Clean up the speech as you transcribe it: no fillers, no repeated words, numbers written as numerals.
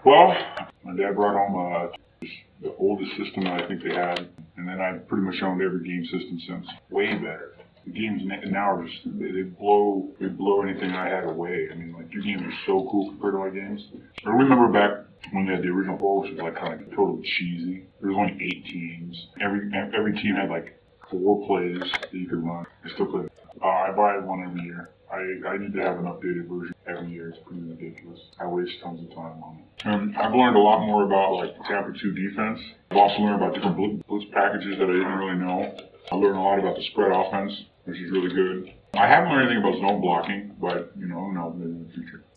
Well, my dad brought home the oldest system that I think they had, and then I've pretty much owned every game system since. Way better. The games now are just they blow anything I had away. I mean, like your games are so cool compared to my games. I remember back when they had the original Pro, which was like kind of totally cheesy. There was only 8 teams. Every team had like 4 plays that you could run. I still play. I buy one every year. I need to have an updated version every year. It's pretty ridiculous. I waste tons of time on it. I've learned a lot more about like Tampa 2 defense. I've also learned about different blitz packages that I didn't really know. I learned a lot about the spread offense, which is really good. I haven't learned anything about zone blocking, but who knows, maybe in the future.